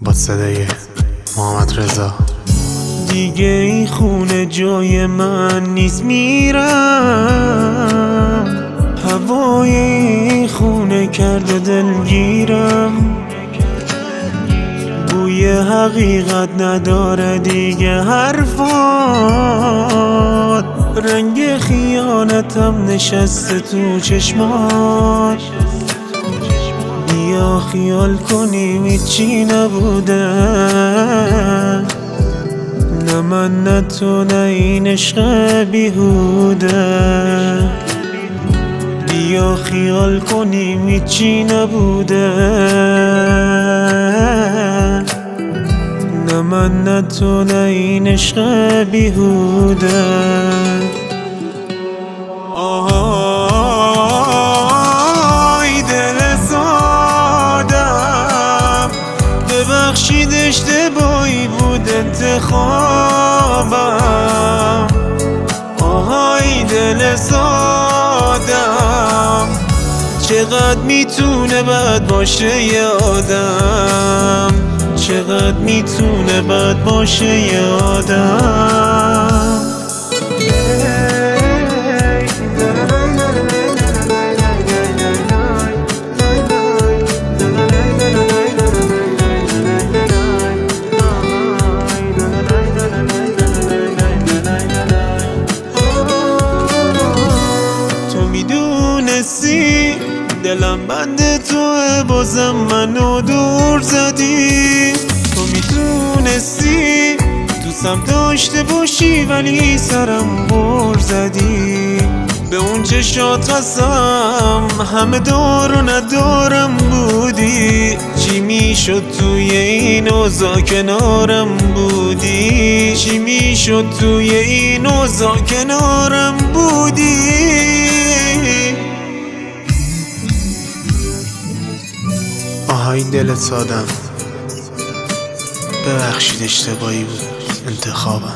با صدای محمد رضا. دیگه این خونه جای من نیست، میرم. هوای این خونه کرده دلگیرم. بوی حقیقت نداره دیگه حرفات، رنگ خیانتم نشسته تو چشمات. بیا خیال کنیم هیچی نبوده، نه من نه تو نه این عشق بیهوده. بیا خیال کنیم هیچی نبوده، نه من نه تو نه این عشق بیهوده. آهای دل سادم، ببخشید اشتباهی بود انتخابم. آهای دل سادم، چقدر میتونه بد باشه یه آدم، چقدر میتونه بد باشه یه آدم. تو میدونستی دلم بند توه، بازم منو دور زدی. تو میتونستی دوستم داشته باشی ولی سرم بر زدی. به اون چشات قسم همه دار و ندارم بودی. چی میشد توی این اوضاع کنارم بودی؟ چی میشد توی این اوضاع کنارم بودی؟ آهای دل سادم، ببخشید اشتباهی بود انتخابم.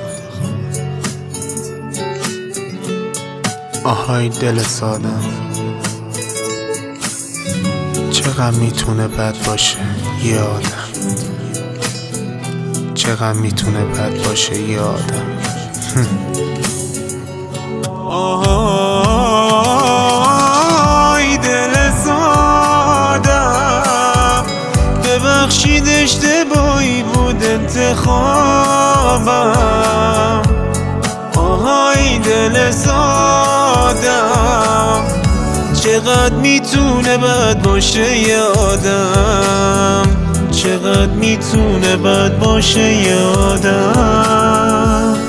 آهای دل سادم، چقدر میتونه بد باشه یه آدم، چقدر میتونه بد باشه یه آدم. آهای دل سادم، ببخشید اشتباهی بود انتخابم. آهای دل سادم، چقدر میتونه بد باشه یه آدم، چقدر میتونه بد باشه یه آدم.